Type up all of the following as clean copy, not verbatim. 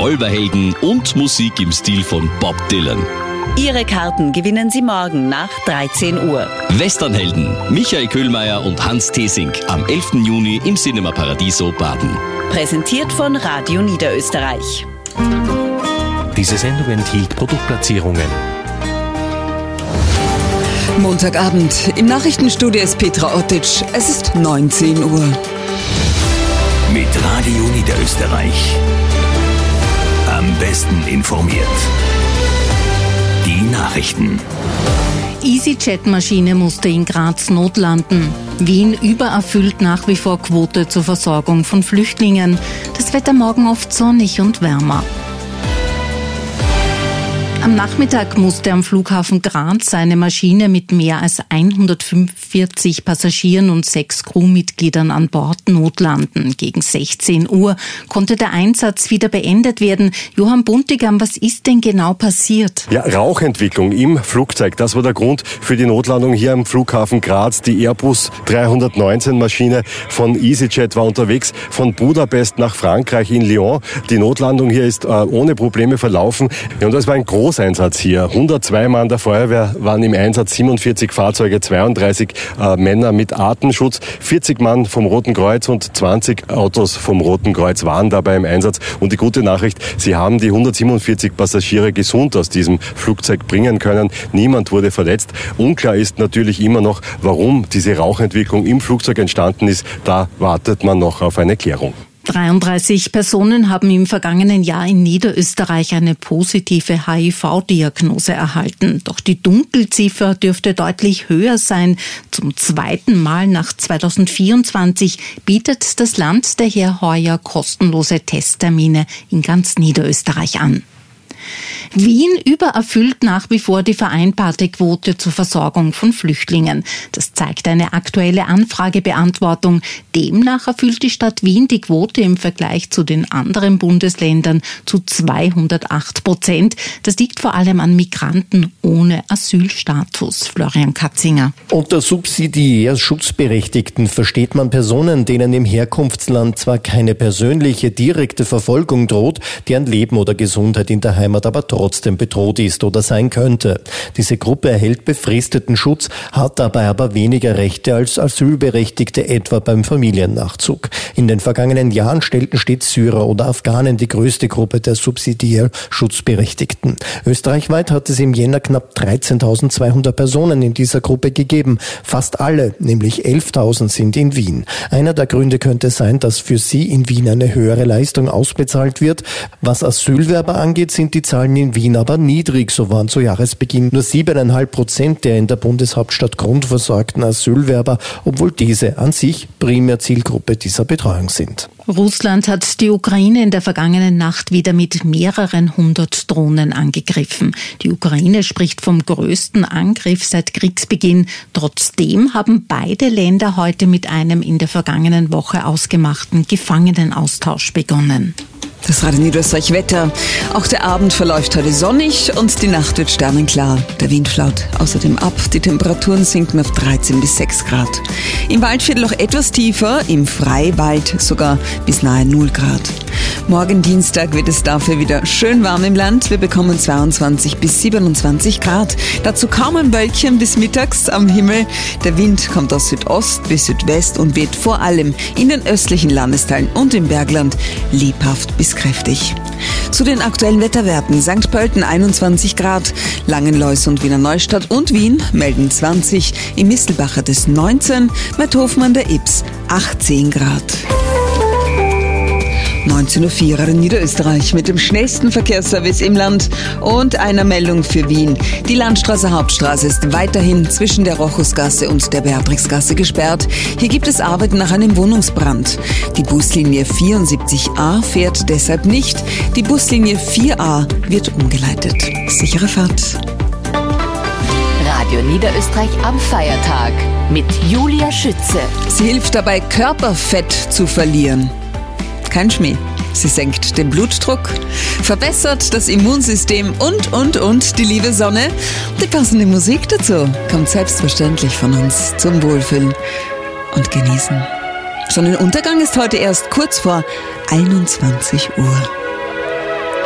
Revolverhelden und Musik im Stil von Bob Dylan. Ihre Karten gewinnen Sie morgen nach 13 Uhr. Westernhelden, Michael Köhlmeier und Hans Thesing am 11. Juni im Cinema Paradiso Baden. Präsentiert von Radio Niederösterreich. Diese Sendung enthielt Produktplatzierungen. Montagabend. Im Nachrichtenstudio ist Petra Ottic. Es ist 19 Uhr. Mit Radio Niederösterreich. Am besten informiert. Die Nachrichten. EasyJet-Maschine musste in Graz notlanden. Wien übererfüllt nach wie vor Quote zur Versorgung von Flüchtlingen. Das Wetter morgen oft sonnig und wärmer. Am Nachmittag musste am Flughafen Graz eine Maschine mit mehr als 145 Passagieren und 6 Crewmitgliedern an Bord notlanden. Gegen 16 Uhr konnte der Einsatz wieder beendet werden. Johann Buntigam, was ist denn genau passiert? Ja, Rauchentwicklung im Flugzeug. Das war der Grund für die Notlandung hier am Flughafen Graz. Die Airbus 319 Maschine von EasyJet war unterwegs von Budapest nach Frankreich in Lyon. Die Notlandung hier ist ohne Probleme verlaufen. Ja, und das war ein Einsatz hier. 102 Mann der Feuerwehr waren im Einsatz, 47 Fahrzeuge, 32 Männer mit Atemschutz, 40 Mann vom Roten Kreuz und 20 Autos vom Roten Kreuz waren dabei im Einsatz. Und die gute Nachricht, sie haben die 147 Passagiere gesund aus diesem Flugzeug bringen können. Niemand wurde verletzt. Unklar ist natürlich immer noch, warum diese Rauchentwicklung im Flugzeug entstanden ist. Da wartet man noch auf eine Klärung. 33 Personen haben im vergangenen Jahr in Niederösterreich eine positive HIV-Diagnose erhalten. Doch die Dunkelziffer dürfte deutlich höher sein. Zum zweiten Mal nach 2024 bietet das Land daher heuer kostenlose Testtermine in ganz Niederösterreich an. Wien übererfüllt nach wie vor die vereinbarte Quote zur Versorgung von Flüchtlingen. Das zeigt eine aktuelle Anfragebeantwortung. Demnach erfüllt die Stadt Wien die Quote im Vergleich zu den anderen Bundesländern zu 208%. Das liegt vor allem an Migranten ohne Asylstatus. Florian Katzinger. Unter subsidiär Schutzberechtigten versteht man Personen, denen im Herkunftsland zwar keine persönliche, direkte Verfolgung droht, deren Leben oder Gesundheit in der Heimat aber trotzdem bedroht ist oder sein könnte. Diese Gruppe erhält befristeten Schutz, hat dabei aber weniger Rechte als Asylberechtigte, etwa beim Familiennachzug. In den vergangenen Jahren stellten stets Syrer oder Afghanen die größte Gruppe der subsidiär Schutzberechtigten. Österreichweit hat es im Jänner knapp 13.200 Personen in dieser Gruppe gegeben. Fast alle, nämlich 11.000, sind in Wien. Einer der Gründe könnte sein, dass für sie in Wien eine höhere Leistung ausbezahlt wird. Was Asylwerber angeht, sind die Zahlen in Wien aber niedrig. So waren zu Jahresbeginn nur 7,5% der in der Bundeshauptstadt grundversorgten Asylwerber, obwohl diese an sich primär Zielgruppe dieser Betreuung sind. Russland hat die Ukraine in der vergangenen Nacht wieder mit mehreren hundert Drohnen angegriffen. Die Ukraine spricht vom größten Angriff seit Kriegsbeginn. Trotzdem haben beide Länder heute mit einem in der vergangenen Woche ausgemachten Gefangenenaustausch begonnen. Das Radio Niederösterreich Wetter. Auch der Abend verläuft heute sonnig und die Nacht wird sternenklar. Der Wind flaut außerdem ab. Die Temperaturen sinken auf 13 bis 6 Grad. Im Waldviertel noch etwas tiefer, im Freiwald sogar bis nahe 0 Grad. Morgen Dienstag wird es dafür wieder schön warm im Land. Wir bekommen 22 bis 27 Grad. Dazu kaum ein Wölkchen bis mittags am Himmel. Der Wind kommt aus Südost bis Südwest und weht vor allem in den östlichen Landesteilen und im Bergland lebhaft bis kräftig. Zu den aktuellen Wetterwerten: St. Pölten 21 Grad, Langenlois und Wiener Neustadt und Wien melden 20, im Mistelbach hat es 19, Meidhofen an der Ybbs 18 Grad. 19.04 Uhr in Niederösterreich mit dem schnellsten Verkehrsservice im Land und einer Meldung für Wien. Die Landstraße Hauptstraße ist weiterhin zwischen der Rochusgasse und der Beatrixgasse gesperrt. Hier gibt es Arbeiten nach einem Wohnungsbrand. Die Buslinie 74a fährt deshalb nicht. Die Buslinie 4a wird umgeleitet. Sichere Fahrt. Radio Niederösterreich am Feiertag mit Julia Schütze. Sie hilft dabei, Körperfett zu verlieren. Kein Schmäh. Sie senkt den Blutdruck, verbessert das Immunsystem und die liebe Sonne. Die passende Musik dazu kommt selbstverständlich von uns zum Wohlfühlen und Genießen. Sonnenuntergang ist heute erst kurz vor 21 Uhr.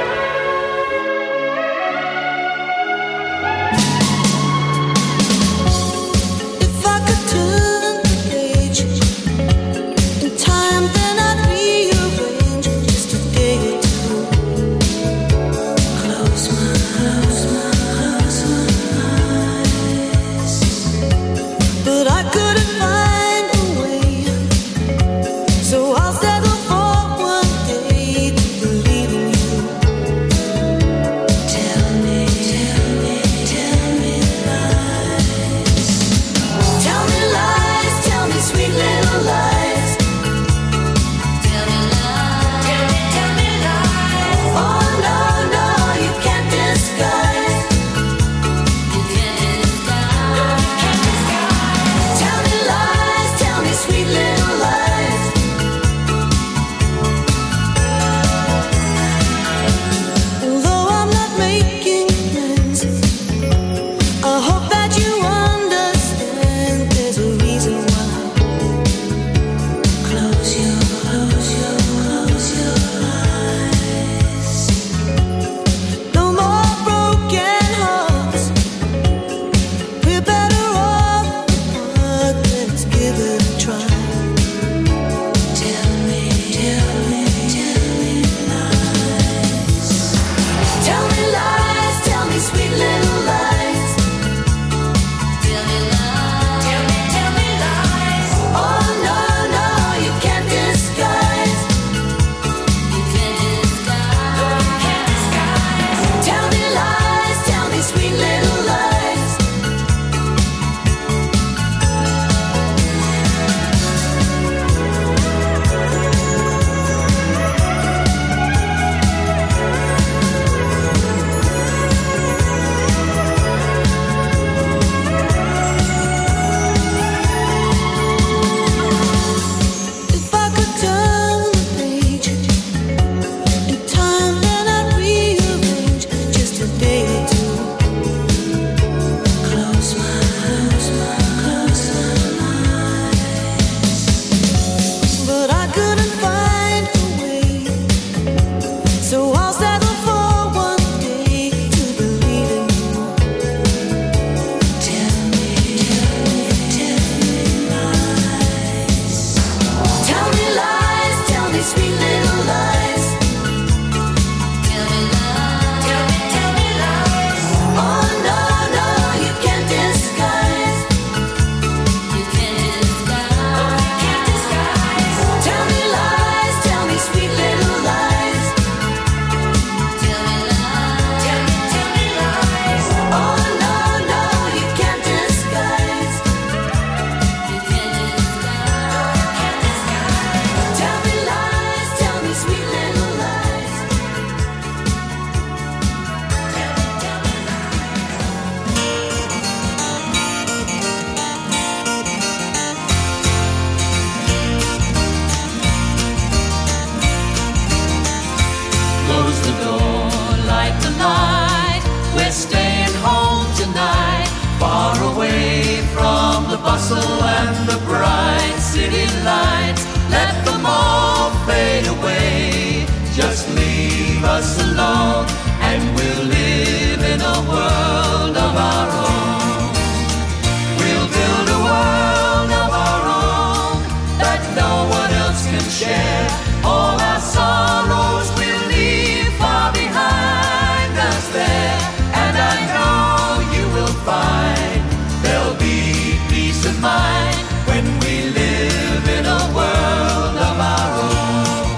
alone, and we'll live in a world of our own. We'll build a world of our own that no one else can share. All our sorrows we'll leave far behind us there, and I know you will find there'll be peace of mind when we live in a world of our own.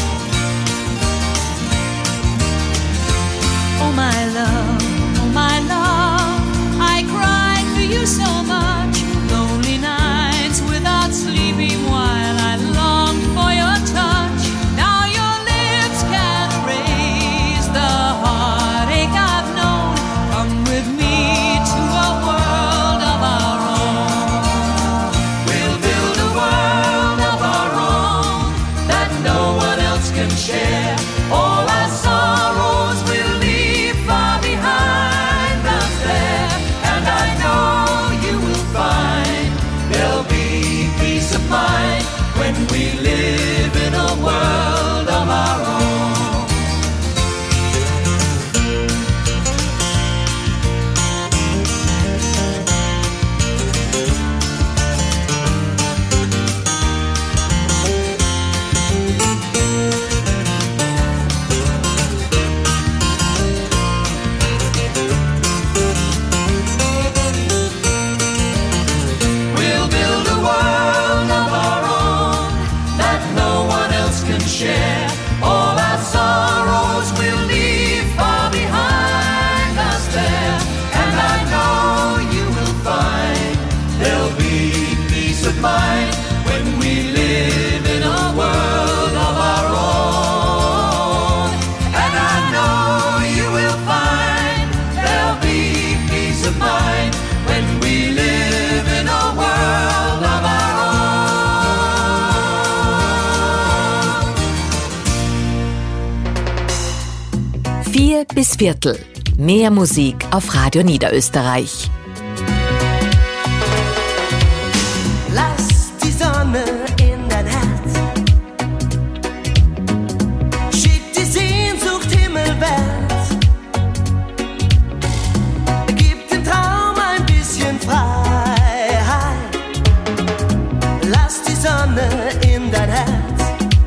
Oh my love, I cried for you so much. Lonely nights without sleeping while I longed for your touch. Now your lips can erase the heartache I've known. Come with me to a world of our own. We'll build a world of our own that no one else can share. All our sorrows we'll leave far behind us there, and I know you will find there'll be peace of mind when we live in a world of our own. We'll build a world of our own that no one else can share. All our sorrows we'll leave far behind us there, and I know you will find there'll be peace of mind when we live in a world of our own. And I know you will find there'll be peace of mind when we live in a world of our own. 4 bis Viertel. Mehr Musik auf Radio Niederösterreich. Lass die Sonne in dein Herz. Schick die Sehnsucht himmelwärts. Gib dem Traum ein bisschen Freiheit. Lass die Sonne in dein Herz.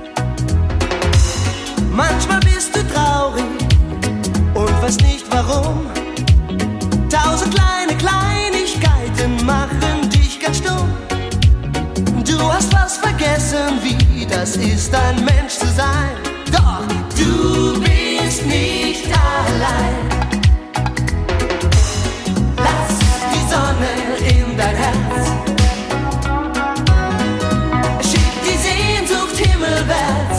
Manchmal bist du traurig und weißt nicht warum. 1000 kleine Kleinigkeiten machen dich ganz stumm. Du hast fast vergessen, wie das ist, ein Mensch zu sein. Doch du bist nicht allein. Lass die Sonne in dein Herz. Schick die Sehnsucht himmelwärts.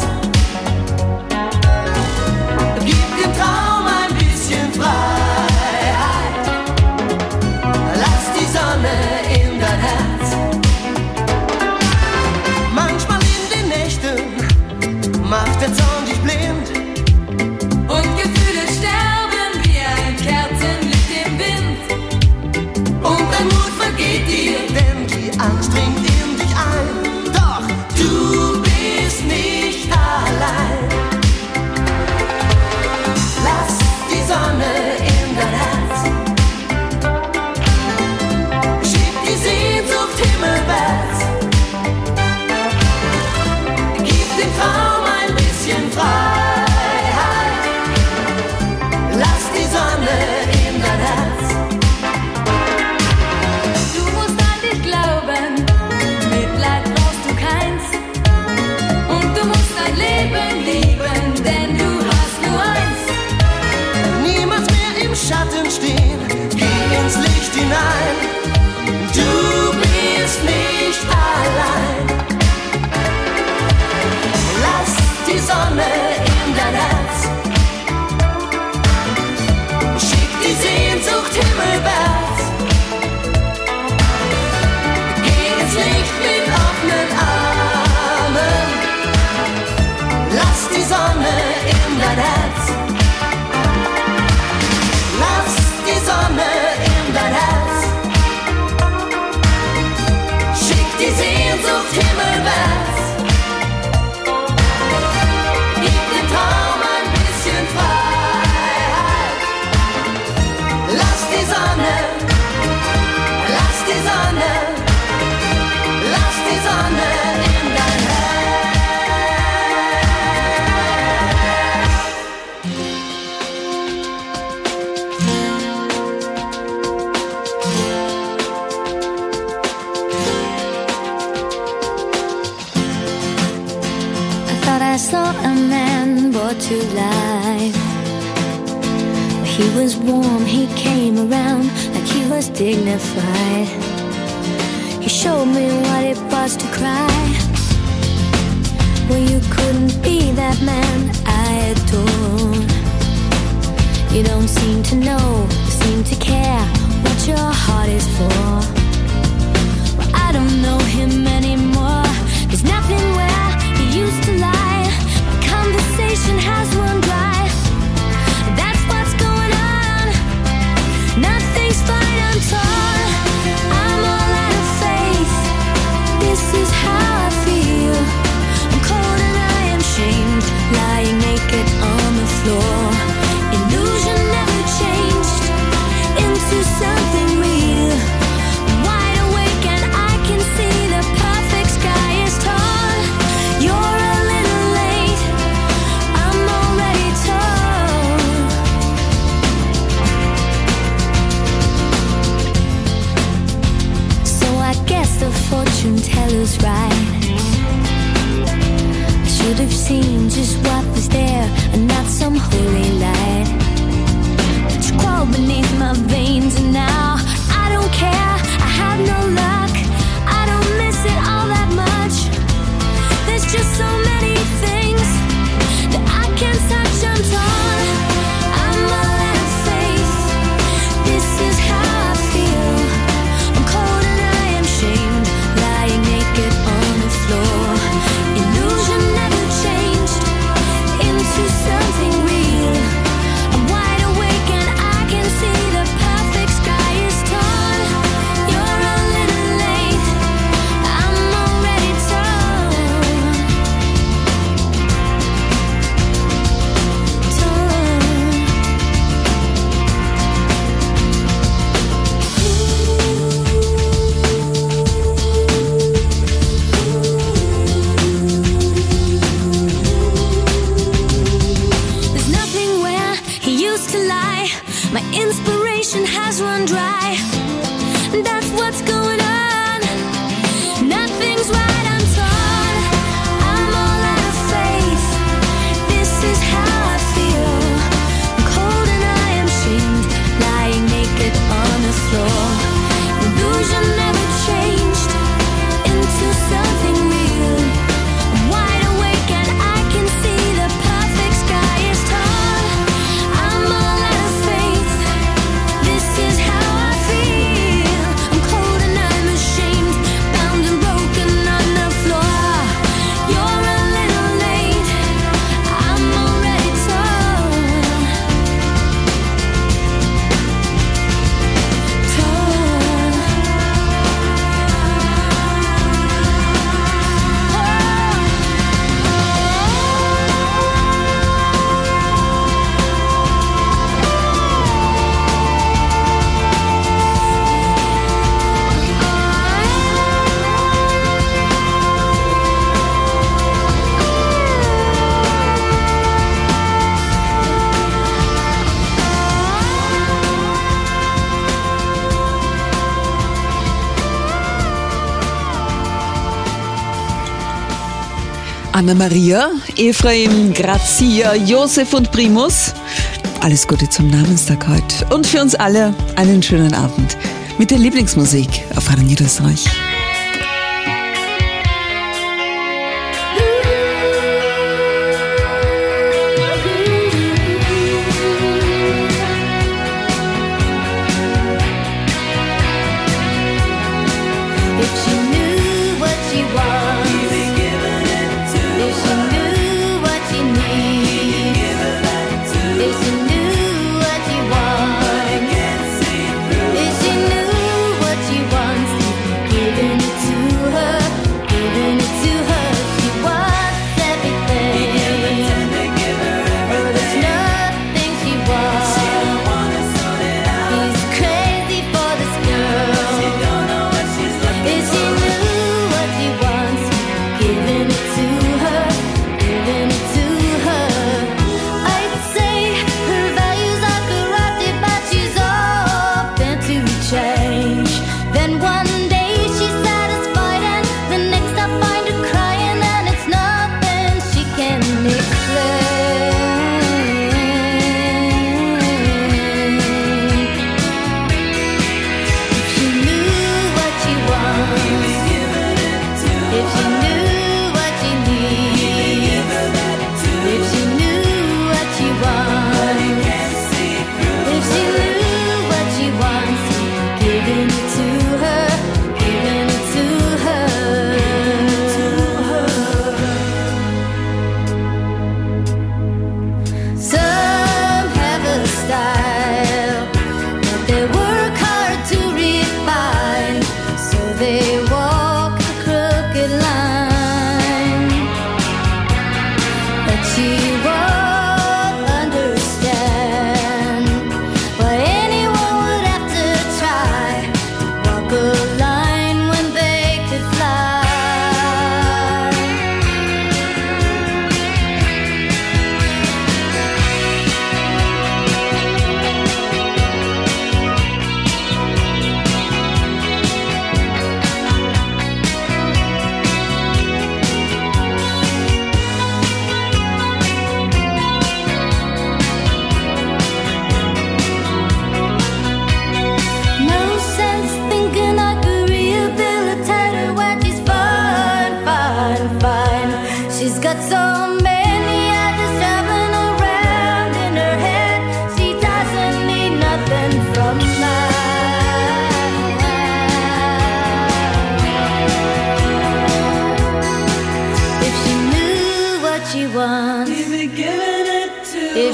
Gib dem Traum ein bisschen Freiheit. Lass die Sonne in dein Herz. Manchmal in den Nächten macht der Zorn dich blind. Und Gefühle sterben wie ein Kerzenlicht im Wind. Und dein Mut vergeht dir, denn die Angst dringt in dich ein. Doch du bist nicht allein. Lass die Sonne in dein Herz. Schick die Sehnsucht himmelwärts. Gib dem Traum ein bisschen Freiheit. Lass die Sonne in dein Herz. Du musst an dich glauben, Mitleid brauchst du keins. Und du musst dein Leben lieben, denn du hast nur eins. Niemals mehr im Schatten stehen, geh ins Licht hinein. Du bist nicht allein. Lass die Sonne in dein Herz. Schick die Sehnsucht himmelwärts. Geh ins Licht mit offenen Armen. Lass die Sonne in dein Herz. Lass die Sonne in dein Herz. to life. He was warm, he came around like he was dignified. He showed me what it was to cry. Well, you couldn't be that man I adored. You don't seem to know, seem to care what your heart is for. Well, I don't know him anymore. There's nothing where he used to lie. My conversation has run dry. That's what's going on. Nothing's fine, I'm torn. I'm all out of faith. This is how I feel. I'm cold and I am shamed, lying naked on the floor. Illusion never changed into something real. I'm wide awake and I can see the perfect sky is torn. You're a little late, I'm already torn. So I guess the fortune teller's right. I should have seen just what was there and not some holy light. But you crawl beneath my veins and now I don't care, I have no luck. I don't miss it all that much. There's just so many things that I can't touch, I'm torn. I'm all out of faith. This is how I feel. I'm cold and I am shamed, lying naked on the floor. Illusion never changed into something real. I'm wide awake and I can see the perfect sky is torn. You're a little late, I'm already torn. There's nothing where he used to lie. My inspiration has run dry. That's what's going on. Nothing's right, I'm torn. I'm all out of faith. This is how I feel. I'm cold and I am shamed, lying naked on the floor. Illusion never changed into something real. I'm wide awake and I can see the perfect sky is torn. I'm all out of faith. This is how I feel. I'm cold and I'm ashamed, bound and broken on the floor. You're a little late, I'm already torn. Anna-Maria, Ephraim, Grazia, Josef und Primus. Alles Gute zum Namenstag heute. Und für uns alle einen schönen Abend mit der Lieblingsmusik auf Radio Niederösterreich. If she knew what she wants, if she knew what she needs, if she knew what she wants, if she knew what she wants, give it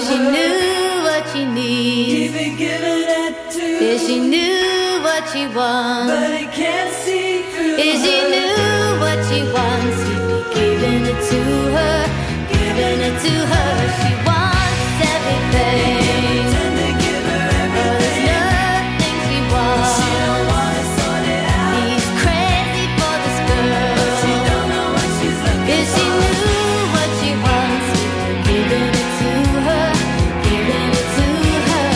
she knew what she needs. He'd be giving it to her. If she knew what she wants. But he can't see through If she her. knew what she wants, he'd be giving it to her, giving it to her. She wants everything. Pretend to give her But there's everything. nothing she wants. She don't wanna sort it out. He's crazy for this girl. But she don't know what she's looking If she for. knew what she wants, he'd be giving it to her, giving it to her.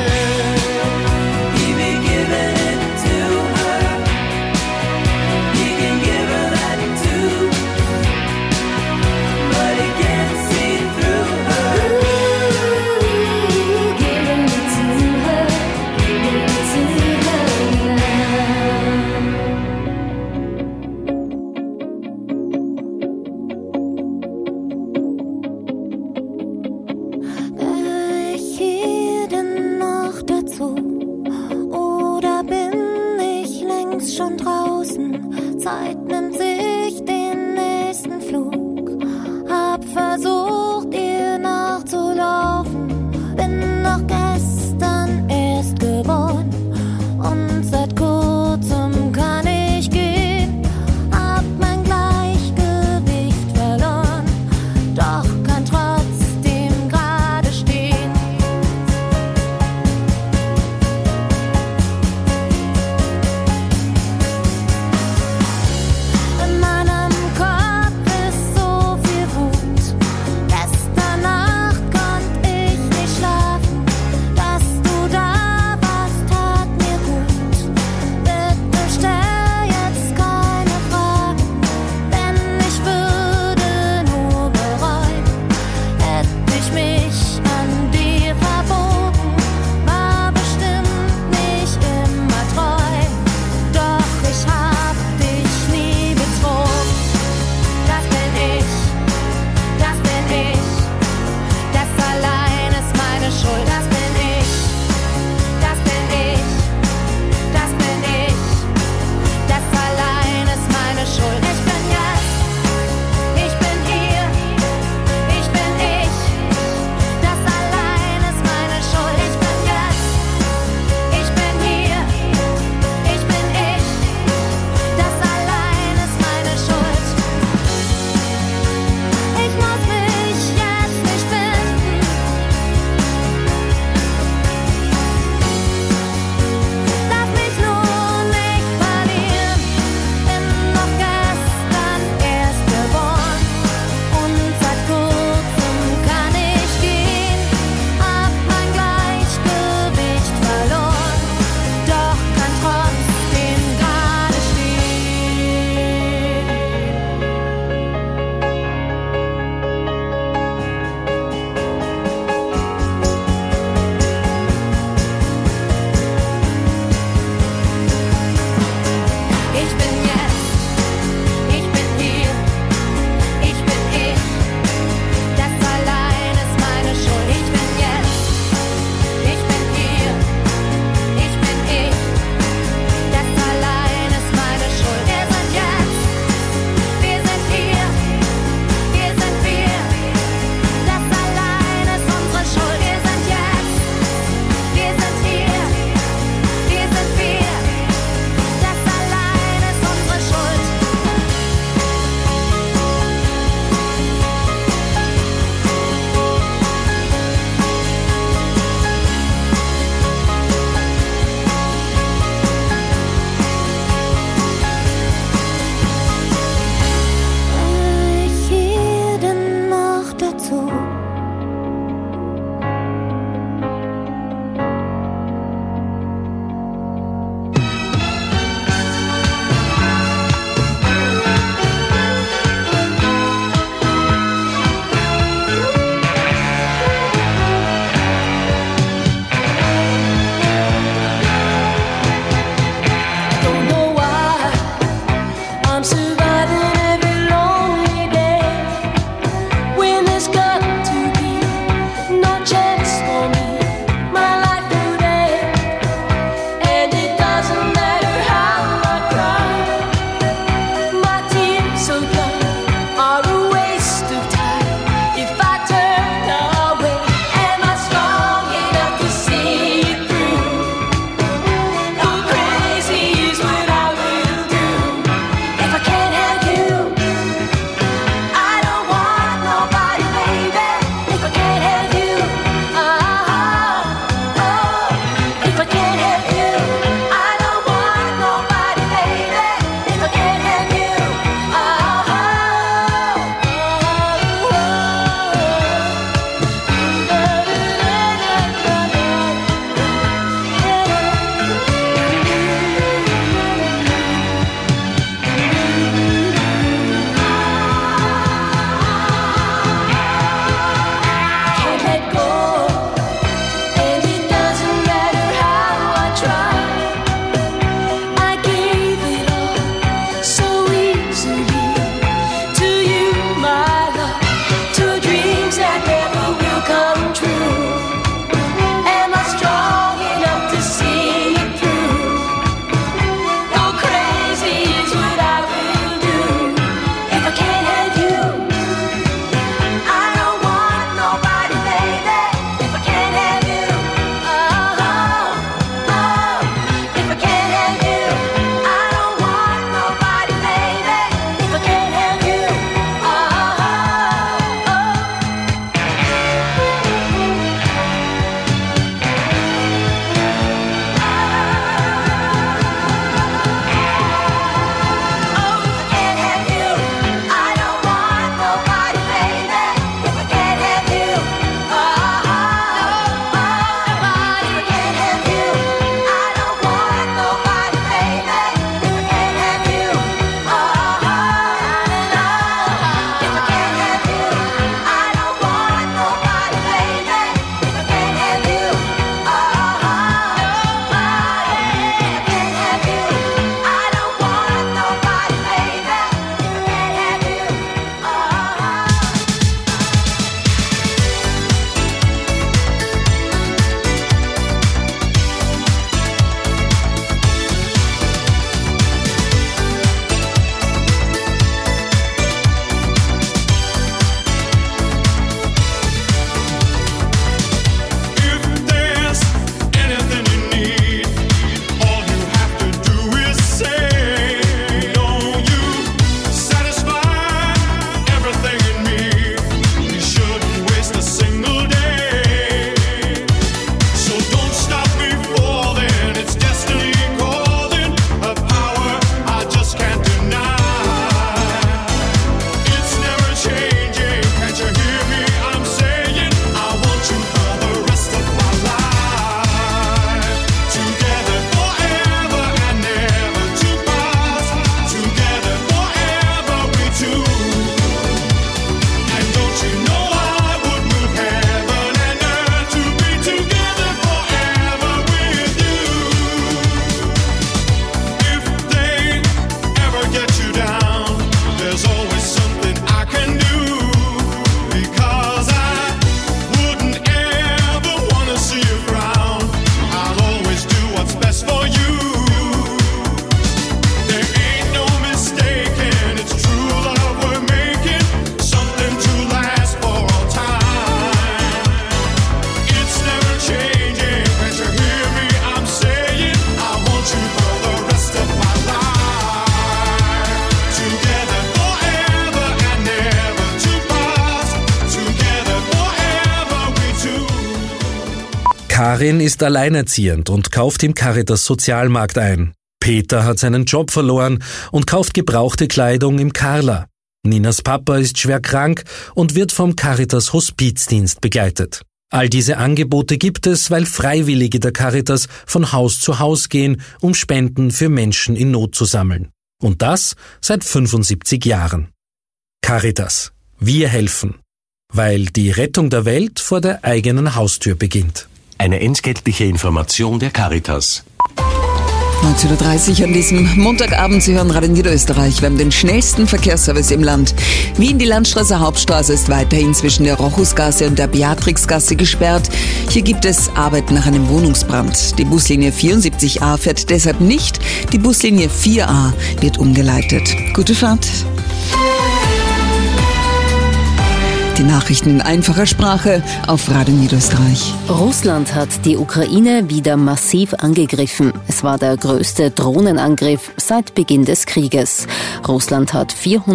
He'd be giving it to her. He can give her that too. But he can't see through her. Karin ist alleinerziehend und kauft im Caritas Sozialmarkt ein. Peter hat seinen Job verloren und kauft gebrauchte Kleidung im Carla. Ninas Papa ist schwer krank und wird vom Caritas Hospizdienst begleitet. All diese Angebote gibt es, weil Freiwillige der Caritas von Haus zu Haus gehen, um Spenden für Menschen in Not zu sammeln. Und das seit 75 Jahren. Caritas. Wir helfen. Weil die Rettung der Welt vor der eigenen Haustür beginnt. Eine entgeltliche Information der Caritas. 19.30 Uhr an diesem Montagabend. Sie hören Radio Niederösterreich. Wir haben den schnellsten Verkehrsservice im Land. Wien, die Landstraße Hauptstraße ist weiterhin zwischen der Rochusgasse und der Beatrixgasse gesperrt. Hier gibt es Arbeiten nach einem Wohnungsbrand. Die Buslinie 74a fährt deshalb nicht. Die Buslinie 4a wird umgeleitet. Gute Fahrt. Die Nachrichten in einfacher Sprache auf Radio Niederösterreich. Russland hat die Ukraine wieder massiv angegriffen. Es war der größte Drohnenangriff seit Beginn des Krieges. Russland hat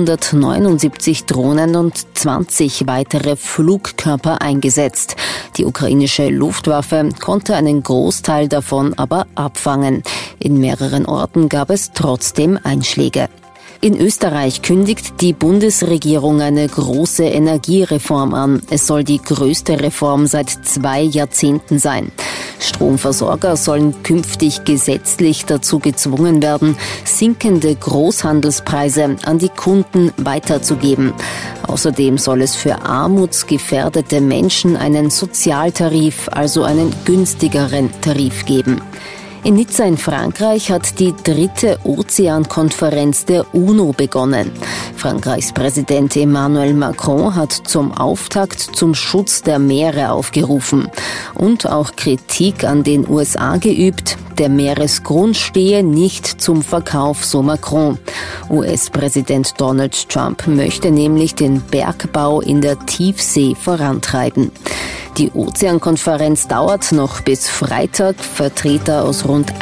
479 Drohnen und 20 weitere Flugkörper eingesetzt. Die ukrainische Luftwaffe konnte einen Großteil davon aber abfangen. In mehreren Orten gab es trotzdem Einschläge. In Österreich kündigt die Bundesregierung eine große Energiereform an. Es soll die größte Reform seit 2 Jahrzehnten sein. Stromversorger sollen künftig gesetzlich dazu gezwungen werden, sinkende Großhandelspreise an die Kunden weiterzugeben. Außerdem soll es für armutsgefährdete Menschen einen Sozialtarif, also einen günstigeren Tarif geben. In Nizza in Frankreich hat die 3. Ozeankonferenz der UNO begonnen. Frankreichs Präsident Emmanuel Macron hat zum Auftakt zum Schutz der Meere aufgerufen und auch Kritik an den USA geübt. Der Meeresgrund stehe nicht zum Verkauf, so Macron. US-Präsident Donald Trump möchte nämlich den Bergbau in der Tiefsee vorantreiben. Die Ozeankonferenz dauert noch bis Freitag. Vertreter aus rund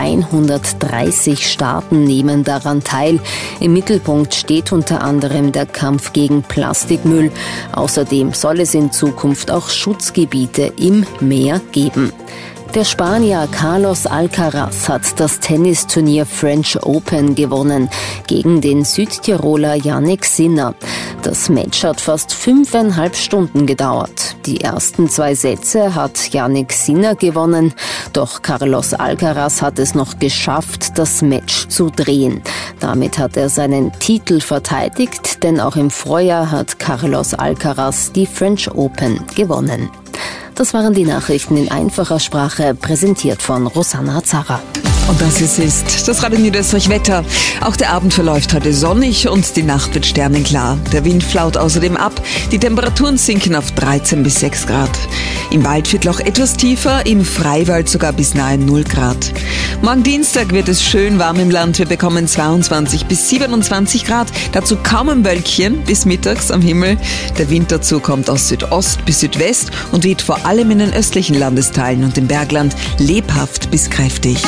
130 Staaten nehmen daran teil. Im Mittelpunkt steht unter anderem der Kampf gegen Plastikmüll. Außerdem soll es in Zukunft auch Schutzgebiete im Meer geben. Der Spanier Carlos Alcaraz hat das Tennisturnier French Open gewonnen gegen den Südtiroler Jannik Sinner. Das Match hat fast 5,5 Stunden gedauert. Die ersten 2 Sätze hat Jannik Sinner gewonnen, doch Carlos Alcaraz hat es noch geschafft, das Match zu drehen. Damit hat er seinen Titel verteidigt, denn auch im Vorjahr hat Carlos Alcaraz die French Open gewonnen. Das waren die Nachrichten in einfacher Sprache, präsentiert von Rosanna Zara. Und das ist das Radio Niederösterreich Wetter. Auch der Abend verläuft heute sonnig und die Nacht wird sternenklar. Der Wind flaut außerdem ab. Die Temperaturen sinken auf 13 bis 6 Grad. Im Waldviertel auch etwas tiefer, im Freiwald sogar bis nahe 0 Grad. Morgen Dienstag wird es schön warm im Land. Wir bekommen 22 bis 27 Grad. Dazu kaum ein Wölkchen bis mittags am Himmel. Der Wind dazu kommt aus Südost bis Südwest und weht vor allem in den östlichen Landesteilen und im Bergland lebhaft bis kräftig.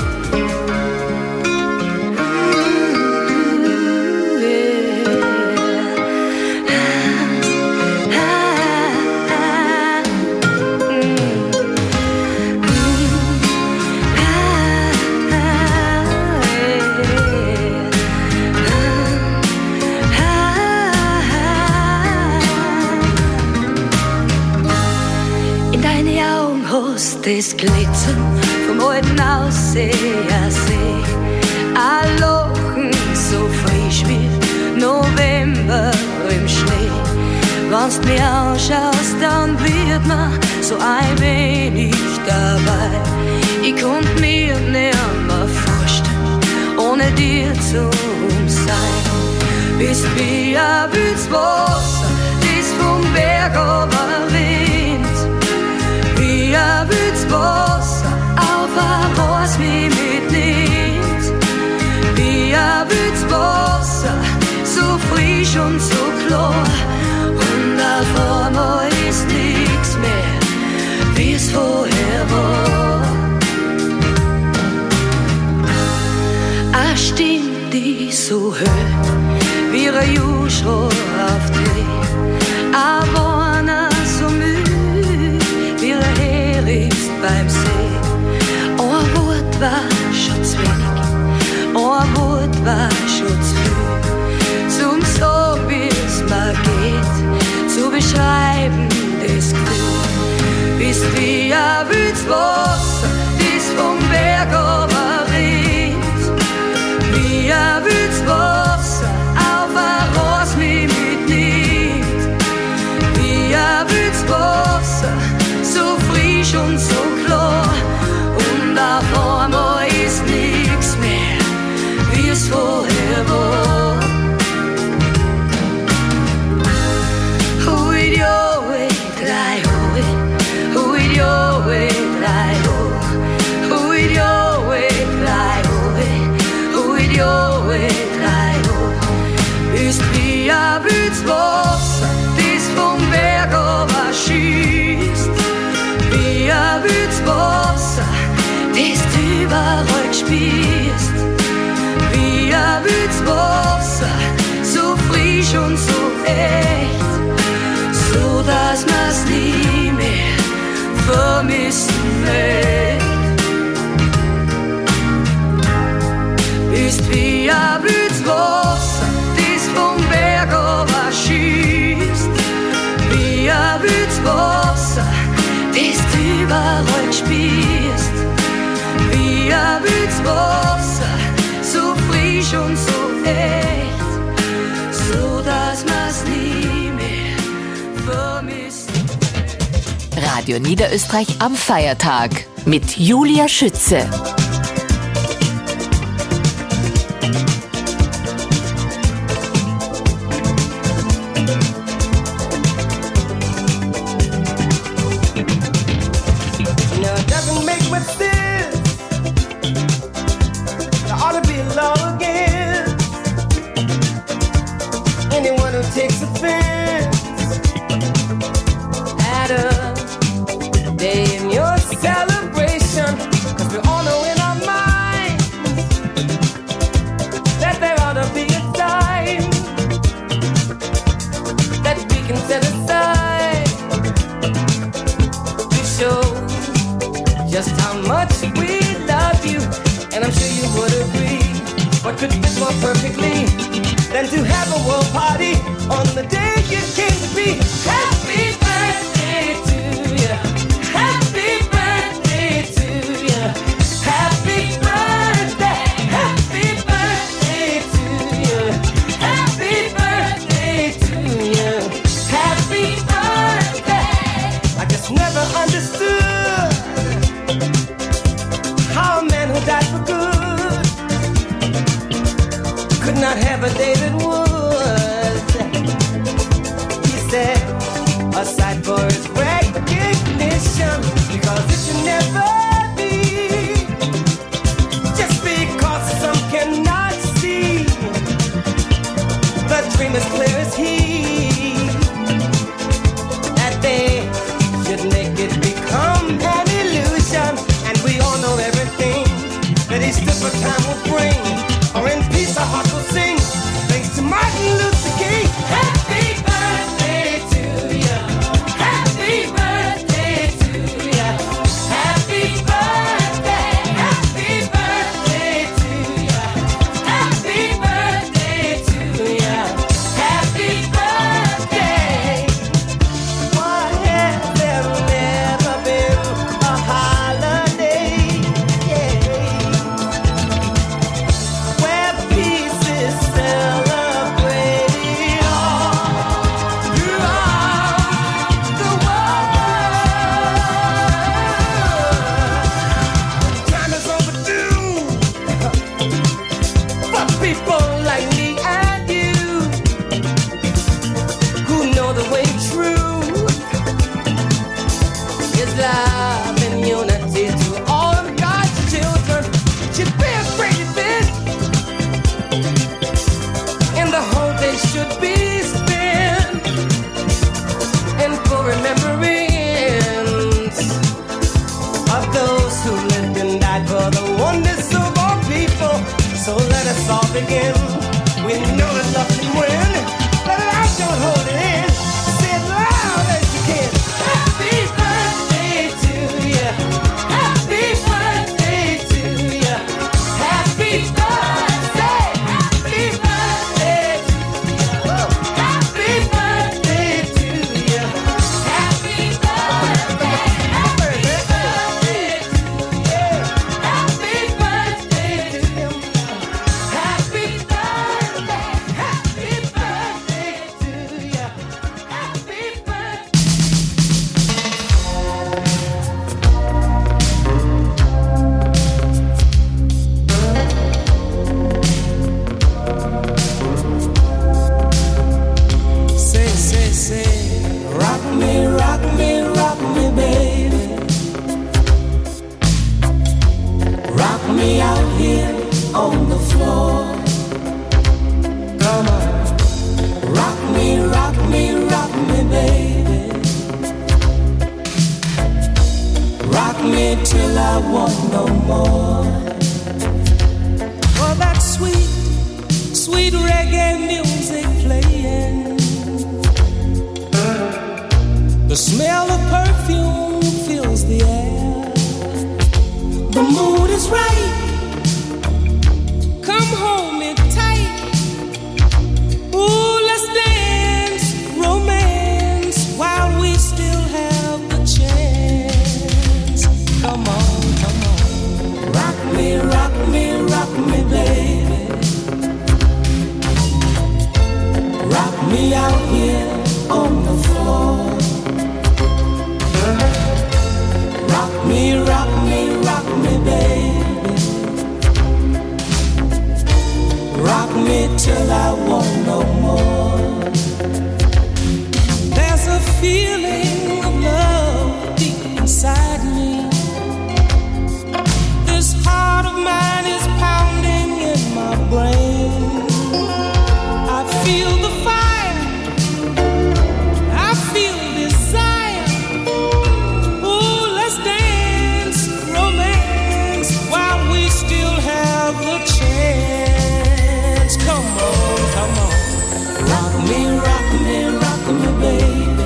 Das Glitzern vom alten Ausseher See, ein Lachen so frisch wie November im Schnee. Wenn's mich anschaust, dann wird mir so ein wenig dabei. Ich konnt mir nimmer vorstellen, ohne dir zu sein. Bist wie ein wildes Wasser, das vom Berg runterrinnt. Wie ein wildes Wasser auf ein Ross mich mitnimmt. Wie ein wildes Wasser, so frisch und so klar. Und auf einmal ist nichts mehr, wie es vorher war. Eine Stimme, die so hört, wie ein Juschrohr auf Dreh. Ein Warner so müde, wie er herrieft beim See. beschreiben das Gefühl. Bist wie ein Wildwasser, das vom Berg runterrinnt. Wie ein Wildwasser auf ein Ross mich mitnimmt. Wie ein Wildwasser, so frisch und so klar. Und auf einmal ist nichts mehr, wie es vorher war. With your way, dry oh, with your way, dry oh, with your way, dry oh, with your way, dry oh. Bist wie ein Wildwasser, das vom Berg runter schießt. Wie ein Wildwasser, das du überall spürst. Wie ein Wildwasser, so frisch und so echt. So dass man's nie mehr vermissen möcht. Bist wie ein Wildwasser, das vom Berg runter schießt. Wie ein Wildwasser, das du überall spürst. Wie ein Wildwasser, so frisch und so echt. So dass man's nie mehr vermisst. Radio Niederösterreich am Feiertag mit Julia Schütze. Takes offense at a day in your celebration, 'cause we all know in our minds that there ought to be a time that we can set aside to show just how much we love you. And I'm sure you would agree, what could fit more perfectly than to have a world party on the day you came to be. Happy birthday to you. Happy birthday to you. Happy birthday. Happy birthday to you. Happy birthday to you. Happy birthday. I just never understood how a man who died for good could not have a David Wood. He said, aside for his recognition, because it should never be just because some cannot see. The dream is clear as he, that they should make it become an illusion. And we all know everything that each different time will bring. Or in peace our heart will sing, thanks to Martin Luther King. Happy birthday to you. Happy birthday to you. Happy birthday. Happy birthday to you. Happy birthday to you. Happy birthday. Why has there never been a holiday? Yeah. Where peace is celebrated all throughout the world. Time is overdue for people like me and you, who know the way true is love and unity to all of God's children. It should be a great event, and the whole day should be spent in full remembrance of those who lived and died for the oneness of all people. So let us all begin. We know that love can win. Let it out, don't hold it in. Say it loud as you can. Happy birthday to you. Happy birthday to you. Happy birthday. Happy birthday to you. Happy birthday to you. me out here on the floor. Come on, rock me, rock me, rock me, baby. Rock me till I want no more. Oh, that sweet, sweet reggae music playing. The smell of perfume fills the air. The mood is right. Come hold me tight. Ooh, let's dance, romance, while we still have the chance. Come on, come on. Rock me, rock me, rock me, baby. Rock me out here on the floor. Rock me, rock me, rock me, baby. Rock me till I want no more. There's a feeling of love deep inside me. This heart of mine is pounding in my brain. I feel the fire, I feel desire. Ooh, let's dance, romance, while we still have the chance. Come on, come on. Rock me, baby.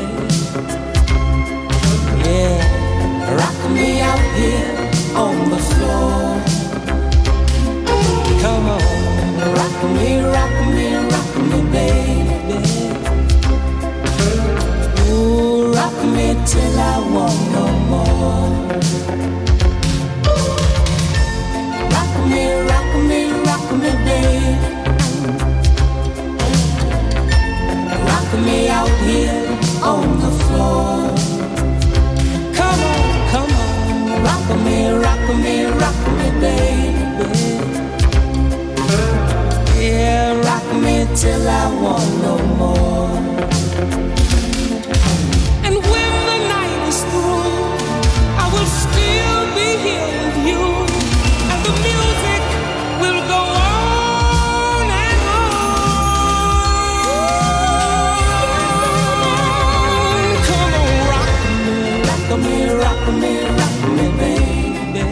Yeah, rock me out here on the floor. Come on, rock me, baby. Ooh, rock me till I want no more. Rock me, baby. Rock me out here on the floor. Come on, rock me, baby. Yeah, rock me till I want no more. And when the night is through, I will still be here with you, and the music will go on and on. Come on, rock me, baby.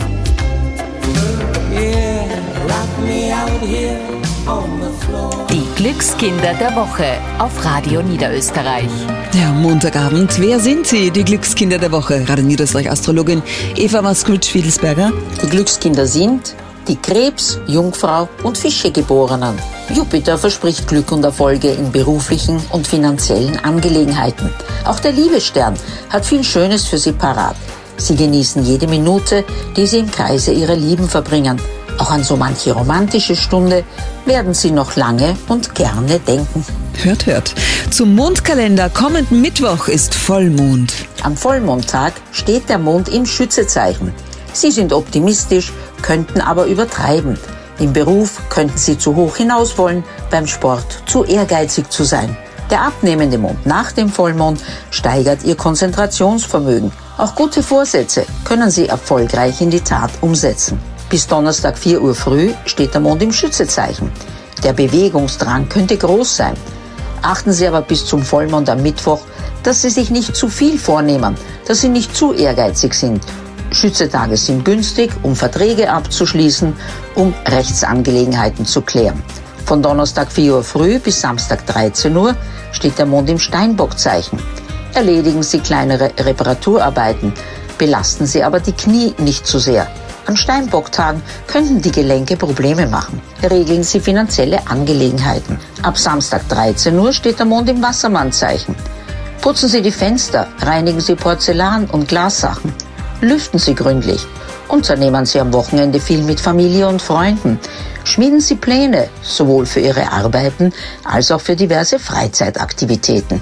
Yeah, rock me out here on the floor. Die Glückskinder der Woche auf Radio Niederösterreich. Ja, Montagabend. Wer sind sie, die Glückskinder der Woche? Radio Niederösterreich Astrologin Eva Maskutsch-Fiedelsberger. Die Glückskinder sind die Krebs-, Jungfrau- und Fische-Geborenen. Jupiter verspricht Glück und Erfolge in beruflichen und finanziellen Angelegenheiten. Auch der Liebesstern hat viel Schönes für sie parat. Sie genießen jede Minute, die sie im Kreise ihrer Lieben verbringen. Auch an so manche romantische Stunde werden sie noch lange und gerne denken. Hört, hört. Zum Mondkalender kommenden Mittwoch ist Vollmond. Am Vollmondtag steht der Mond im Schützezeichen. Sie sind optimistisch, könnten aber übertreiben. Im Beruf könnten sie zu hoch hinaus wollen, beim Sport zu ehrgeizig zu sein. Der abnehmende Mond nach dem Vollmond steigert ihr Konzentrationsvermögen. Auch gute Vorsätze können sie erfolgreich in die Tat umsetzen. Bis Donnerstag 4 Uhr früh steht der Mond im Schützezeichen. Der Bewegungsdrang könnte groß sein. Achten Sie aber bis zum Vollmond am Mittwoch, dass Sie sich nicht zu viel vornehmen, dass Sie nicht zu ehrgeizig sind. Schützetage sind günstig, um Verträge abzuschließen, um Rechtsangelegenheiten zu klären. Von Donnerstag 4 Uhr früh bis Samstag 13 Uhr steht der Mond im Steinbockzeichen. Erledigen Sie kleinere Reparaturarbeiten, belasten Sie aber die Knie nicht zu sehr. An Steinbocktagen könnten die Gelenke Probleme machen. Regeln Sie finanzielle Angelegenheiten. Ab Samstag 13 Uhr steht der Mond im Wassermannzeichen. Putzen Sie die Fenster, reinigen Sie Porzellan- und Glassachen. Lüften Sie gründlich. Unternehmen Sie am Wochenende viel mit Familie und Freunden. Schmieden Sie Pläne, sowohl für Ihre Arbeiten als auch für diverse Freizeitaktivitäten.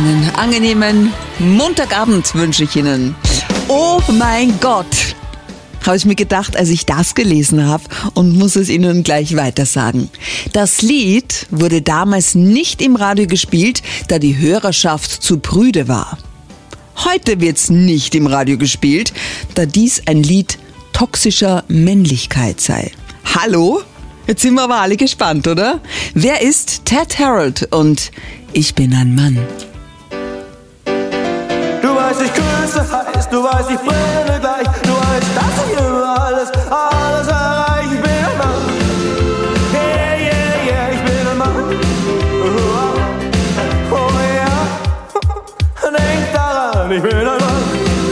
Einen angenehmen Montagabend wünsche ich Ihnen. Oh mein Gott, habe ich mir gedacht, als ich das gelesen habe und muss es Ihnen gleich weiter sagen. Das Lied wurde damals nicht im Radio gespielt, da die Hörerschaft zu prüde war. Heute wird's nicht im Radio gespielt, da dies ein Lied toxischer Männlichkeit sei. Hallo? Jetzt sind wir aber alle gespannt, oder? Wer ist Ted Harold und Ich bin ein Mann? Du weißt, ich küsse heiß, du weißt, ich brenne gleich, du weißt, dass ich immer alles erreiche. Ich bin ein Mann, yeah, yeah, yeah, ich bin ein Mann, oh ja, denk daran, ich bin ein Mann.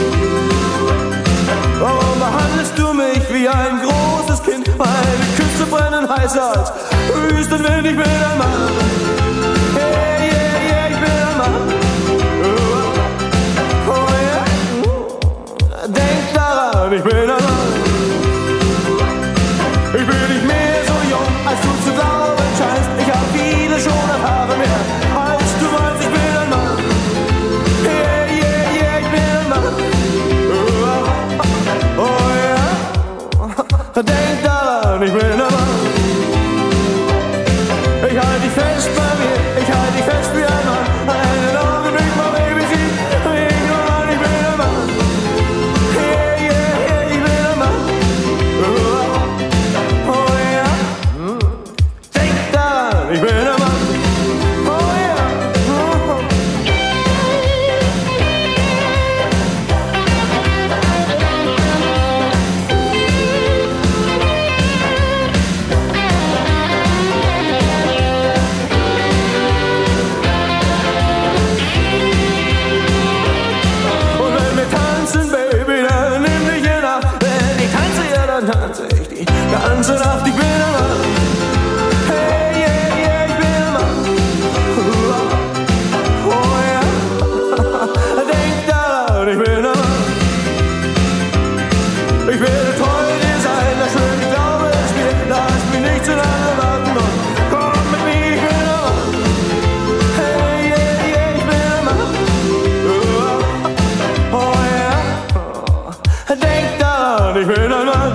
Warum behandelst du mich wie ein großes Kind? Meine Küsse brennen heißer als Wüstenwind, ich bin ein Mann, yeah, yeah, yeah, ich bin ein Mann. Denk daran, ich bin ein Mann. Ich bin nicht mehr so jung, als du zu glauben scheinst. Ich hab viele schon Haare mehr, als du meinst, ich bin ein Mann. Yeah, yeah, yeah, ich bin ein Mann. Oh ja, denk daran, ich bin ein Mann. Ich halte dich fest bei mir, ich halte dich fest wie ein Mann. Einen Augenblick, my baby, sieh, ich bin ein Mann. Ich bin ein Mann, oh ja. Und wenn wir tanzen, Baby, dann nimm dich in Acht. Wenn ich tanze, ja, dann tanze ich die ganze Nacht. Ich bin ein Mann. Ich bin ein Mann. Ich werde treu dir sein, das schön, ich glaube es mir. Lass mich nicht zu lange warten und komm mit mir, ich bin ein Mann. Hey, yeah, yeah, ich bin ein Mann. Oh ja, denk daran, ich bin ein Mann.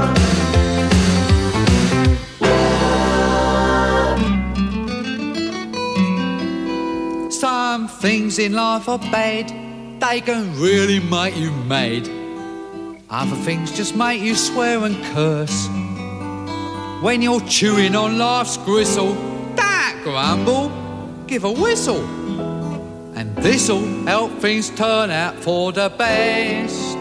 Some things in life are bad. They can really make you mad. Other things just make you swear and curse. When you're chewing on life's gristle, don't grumble, give a whistle. And this'll help things turn out for the best.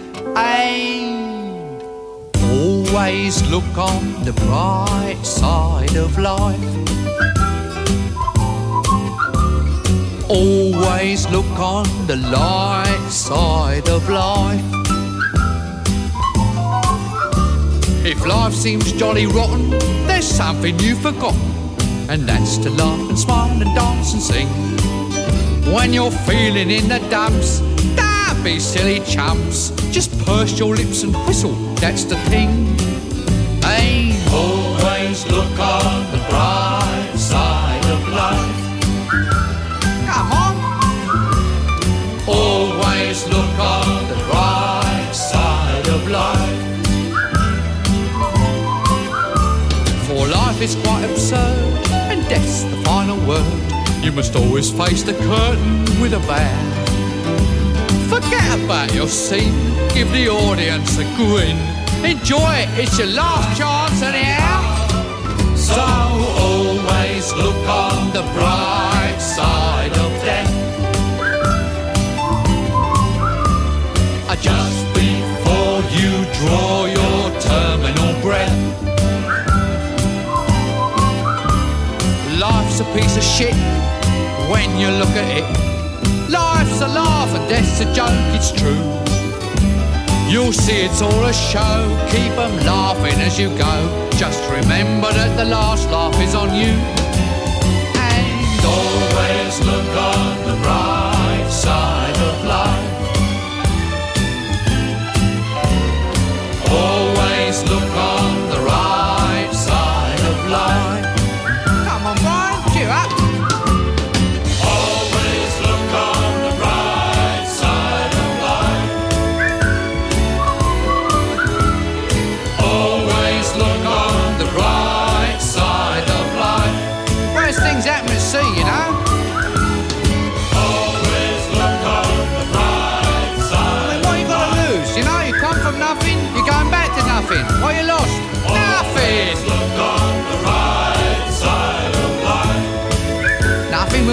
And always look on the bright side of life. Always look on the light side of life. If life seems jolly rotten, there's something you've forgotten, and that's to laugh and smile and dance and sing. When you're feeling in the dumps, don't be silly chumps. Just purse your lips and whistle, that's the thing. Hey, always look on the bright side of life. Come on. Always look on the bright side of life. For life is quite absurd, and death's the final word. You must always face the curtain with a bow. Forget about your scene, give the audience a grin. Enjoy it, it's your last chance anyhow. So always look on the bright side of death. Just before you draw your terminal breath. Life's a piece of shit when you look at it. Life's a laugh and death's a joke, it's true. You'll see it's all a show, keep them laughing as you go. Just remember that the last laugh is on you. And always look on the bright side of life. Always look on the right side of life. Come on, Brian, cheer up. Always look on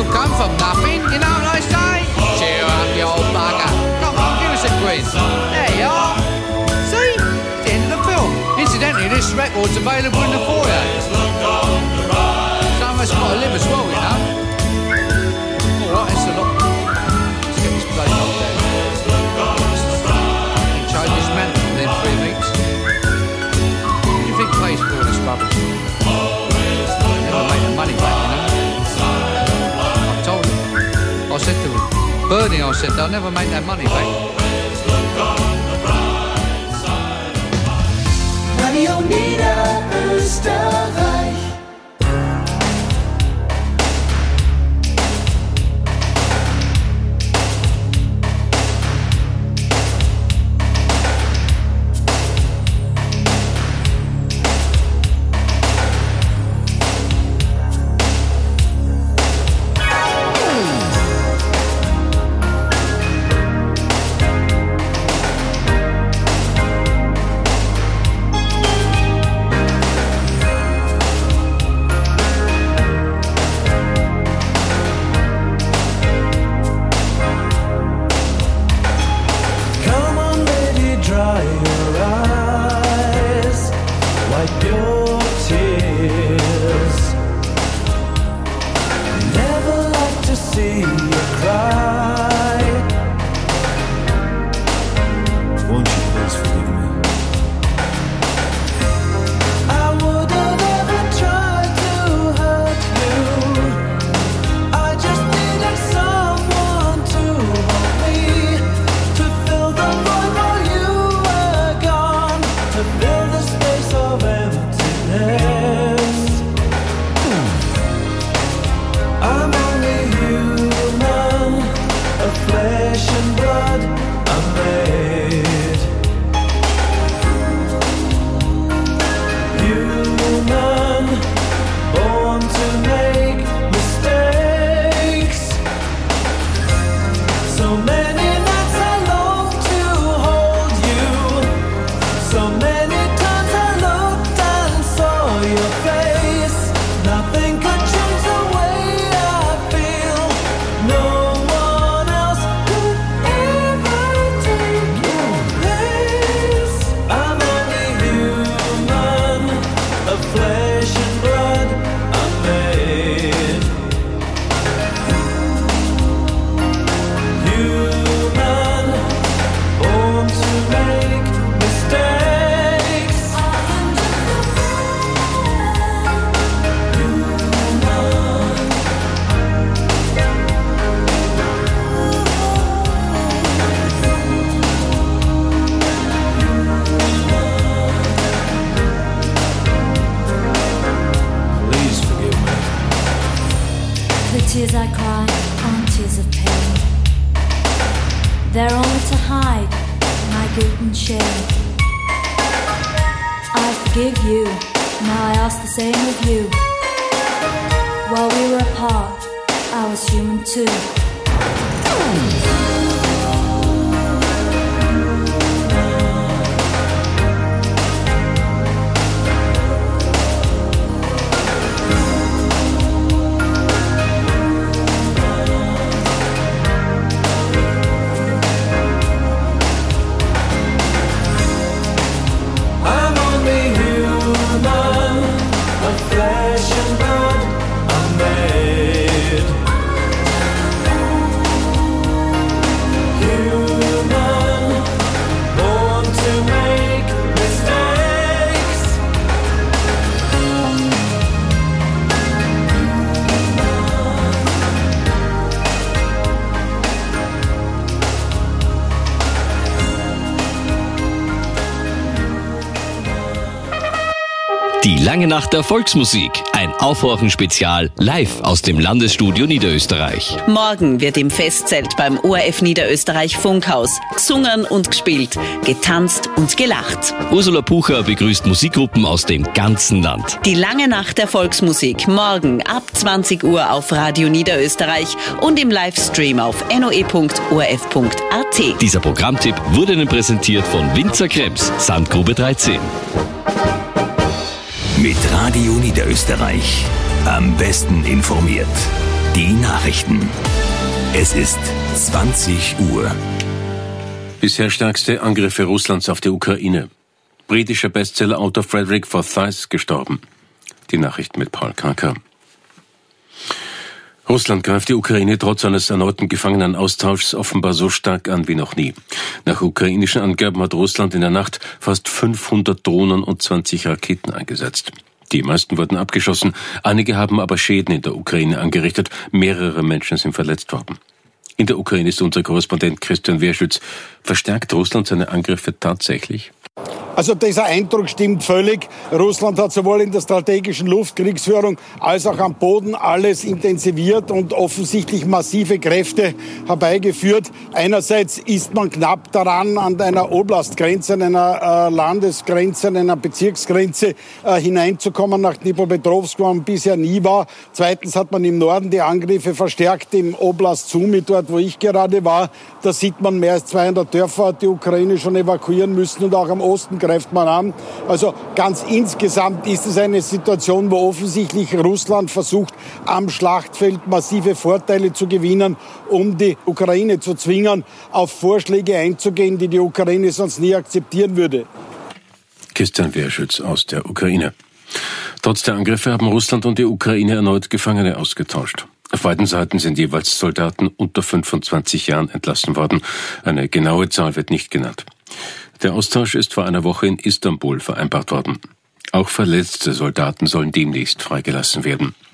will come from nothing, you know what I say? Cheer up, you old bugger. Come on, give us a quiz. There you are. See? It's the end of the film. Incidentally, this record's available in the foyer. Some of us got to live as well, you know. All right, that's a lot. Let's get this bloody knocked down. Change this man within 3 weeks. What do you think pays for all this rubbish? Never make the money back, you know. I told him. I said to him, Bernie, I said, they'll never make that money back. Radio Niederösterreich. Tears I cry aren't tears of pain. They're only to hide my guilt and shame. I forgive you, now I ask the same of you. While we were apart, I was human too. Die lange Nacht der Volksmusik. Ein Aufwachen-Spezial live aus dem Landesstudio Niederösterreich. Morgen wird im Festzelt beim ORF Niederösterreich Funkhaus gesungen und gespielt, getanzt und gelacht. Ursula Pucher begrüßt Musikgruppen aus dem ganzen Land. Die lange Nacht der Volksmusik. Morgen ab 20 Uhr auf Radio Niederösterreich und im Livestream auf noe.orf.at. Dieser Programmtipp wurde Ihnen präsentiert von Winzer Krems, Sandgrube 13. Mit Radio Niederösterreich. Am besten informiert. Die Nachrichten. Es ist 20 Uhr. Bisher stärkste Angriffe Russlands auf die Ukraine. Britischer Bestsellerautor Frederick Forsyth gestorben. Die Nachrichten mit Paul Karker. Russland greift die Ukraine trotz eines erneuten Gefangenenaustauschs offenbar so stark an wie noch nie. Nach ukrainischen Angaben hat Russland in der Nacht fast 500 Drohnen und 20 Raketen eingesetzt. Die meisten wurden abgeschossen, einige haben aber Schäden in der Ukraine angerichtet, mehrere Menschen sind verletzt worden. In der Ukraine ist unser Korrespondent Christian Wehrschütz. Verstärkt Russland seine Angriffe tatsächlich? Also dieser Eindruck stimmt völlig. Russland hat sowohl in der strategischen Luftkriegsführung als auch am Boden alles intensiviert und offensichtlich massive Kräfte herbeigeführt. Einerseits ist man knapp daran, an einer Oblastgrenze, an einer Landesgrenze, an einer Bezirksgrenze hineinzukommen nach Dnipropetrovsk, wo man bisher nie war. Zweitens hat man im Norden die Angriffe verstärkt, im Oblast Sumy, dort wo ich gerade war. Da sieht man, mehr als 200 Dörfer hat die Ukraine schon evakuieren müssen und auch am Osten greift man an. Also ganz insgesamt ist es eine Situation, wo offensichtlich Russland versucht, am Schlachtfeld massive Vorteile zu gewinnen, um die Ukraine zu zwingen, auf Vorschläge einzugehen, die die Ukraine sonst nie akzeptieren würde. Christian Wehrschütz aus der Ukraine. Trotz der Angriffe haben Russland und die Ukraine erneut Gefangene ausgetauscht. Auf beiden Seiten sind jeweils Soldaten unter 25 Jahren entlassen worden. Eine genaue Zahl wird nicht genannt. Der Austausch ist vor einer Woche in Istanbul vereinbart worden. Auch verletzte Soldaten sollen demnächst freigelassen werden.